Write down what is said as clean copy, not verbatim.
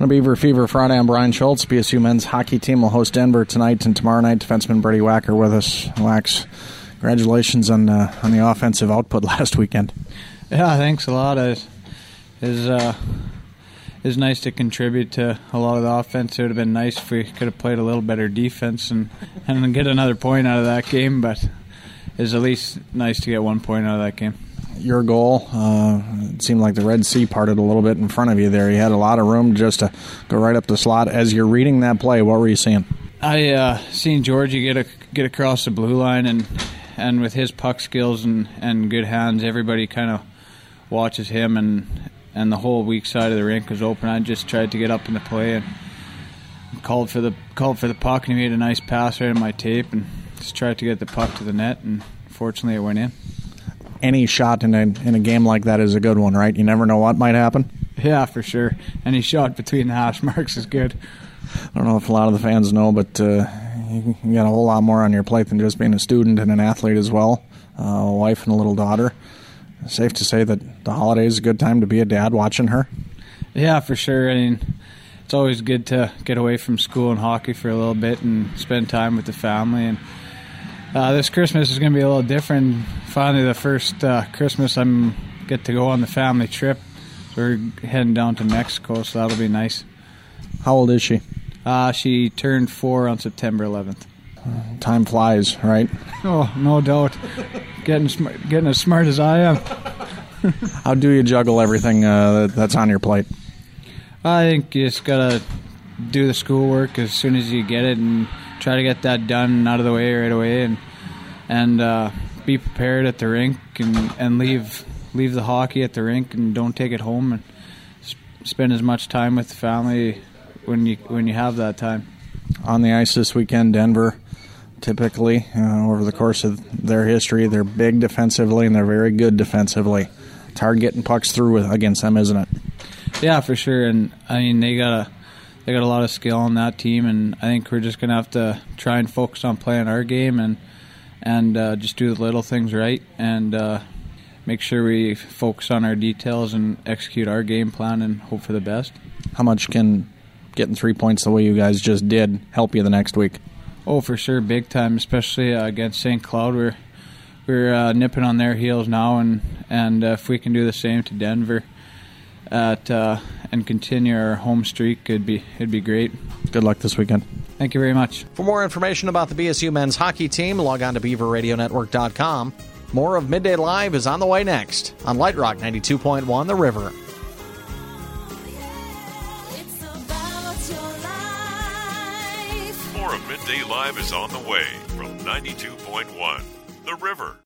On a Beaver Fever Friday, I'm Brian Schultz. BSU men's hockey team will host Denver tonight and tomorrow night. Defenseman Brady Wacker with us. Wax, congratulations on the offensive output last weekend. Yeah, thanks a lot. It's nice to contribute to a lot of the offense. It would have been nice if we could have played a little better defense and get another point out of that game, but it's at least nice to get 1 point out of that game. Your goal, it seemed like the Red Sea parted a little bit in front of you there. You had a lot of room just to go right up the slot. As you're reading that play, what were you seeing? I seen Georgie get across the blue line, and with his puck skills and good hands, everybody kind of watches him, and the whole weak side of the rink was open. I just tried to get up in the play and called for the puck, and he made a nice pass right on my tape, and just tried to get the puck to the net, and fortunately it went in. Any shot in a game like that is a good one, right? You never know what might happen. Yeah, for sure. Any shot between the hash marks is good. I don't know if a lot of the fans know, but you got a whole lot more on your plate than just being a student and an athlete as well. A wife and a little daughter. Safe to say that the holiday is a good time to be a dad watching her? Yeah, for sure. I mean, it's always good to get away from school and hockey for a little bit and spend time with the family. And this Christmas is going to be a little different. Finally, the first Christmas I get to go on the family trip. So we're heading down to Mexico, so that'll be nice. How old is she? She turned 4 on September 11th. Time flies, right? Oh, no doubt. Getting as smart as I am. How do you juggle everything that's on your plate? I think you just got to do the schoolwork as soon as you get it and try to get that done out of the way right away and be prepared at the rink and leave the hockey at the rink and don't take it home and spend as much time with the family when you have that time. On the ice this weekend, Denver, typically, over the course of their history, they're big defensively and they're very good defensively. It's hard getting pucks through against them, isn't it? Yeah, for sure. And I mean, they got a lot of skill on that team, and I think we're just gonna have to try and focus on playing our game and just do the little things right and make sure we focus on our details and execute our game plan and hope for the best. How much can getting 3 points the way you guys just did help you the next week? Oh, for sure, big time, especially against St. Cloud. We're nipping on their heels now, and if we can do the same to Denver and continue our home streak, it'd be great. Good luck this weekend. Thank you very much. For more information about the BSU men's hockey team, log on to BeaverRadioNetwork.com. More of Midday Live is on the way next on Light Rock 92.1 The River. More of Midday Live is on the way from 92.1 The River.